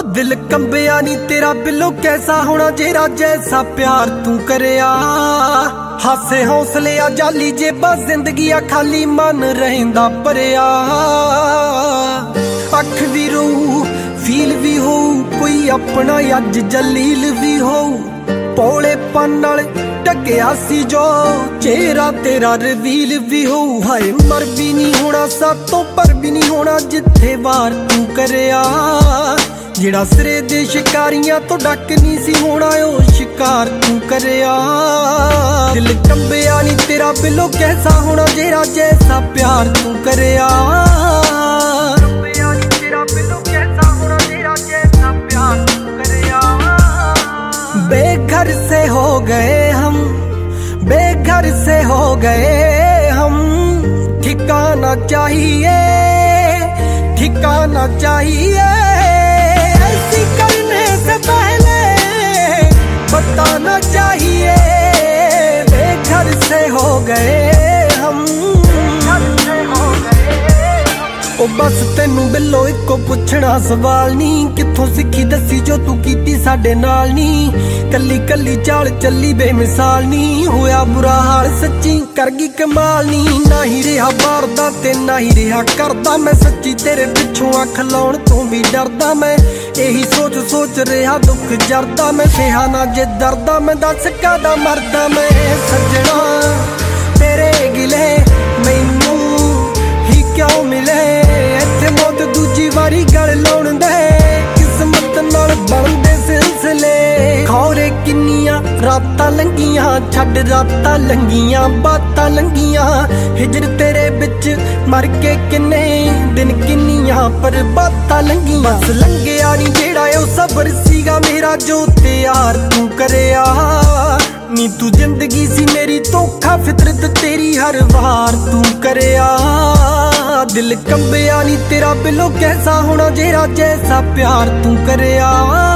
दिल कंबिया नी तेरा बिलो कैसा होना जेरा जैसा प्यार तू करिया। हासे हौसले आ जाली जेबा जिंदगी आ खाली मन रहिंदा भरिया। अख भी रू फील भी हो कोई अपना अज जलील भी हो। भोलेपन नाल ढकिया सी जो चेहरा तेरा रिवील भी हो। हाय मर भी नहीं होना सातों पर भी नहीं होना जिथे वार तू करिया। जेड़ा सिरे दे शिकारियां तो डक नहीं सी होना ओ शिकार तू करिया। दिल कंबिया नी तेरा बिलो कैसा होना जेरा जैसा प्यार तू करिया। बेघर से हो गए हम, बेघर से हो गए हम। ठिकाना चाहिए, ठिकाना चाहिए। ऐसी करने से पहले बताना चाहिए। बेघर से हो गए हम, ओ बस तेनू बिलो इको पुछना सवाल नी। किथों सिखी दसी जो तू कीती साडे नाल नी। कली कली चाल चली बेमिसाल नी। होया बुरा हाल सच्ची कर गई कमाल नी। ना ही रहा बारदा ते ना ही रहा करदा। मैं सच्ची तेरे पिछों अख लाउण तों भी डरदा। मैं यही सोच सोच रहा दुख जरदा। मैं सहा ना जे दरदा मैं दस कादा मरदा। मैं सजना तेरे गिले मैनू ही क्यों मिले। इत्थे मौत दूजी वारी गल लाउण दे किस्मत नाल बनदे सिलसिले। खौरे किन्नियां रातां लंघियां छड्ड रातां लंघियां बातां लंघियां। हिजर तेरे बिच मर के किन्ने दिन किन्नियां पर बातां लंघियां। बस लंघिया नी जेड़ा ओ सबर सीगा मेरा जो त्यार तू करिया। नी तू जिंदगी सी मेरी धोखा फितरत तेरी हर वार तू करिया। दिल कंबिया नी तेरा बिलो कैसा होना जेरा जैसा प्यार तू करिया।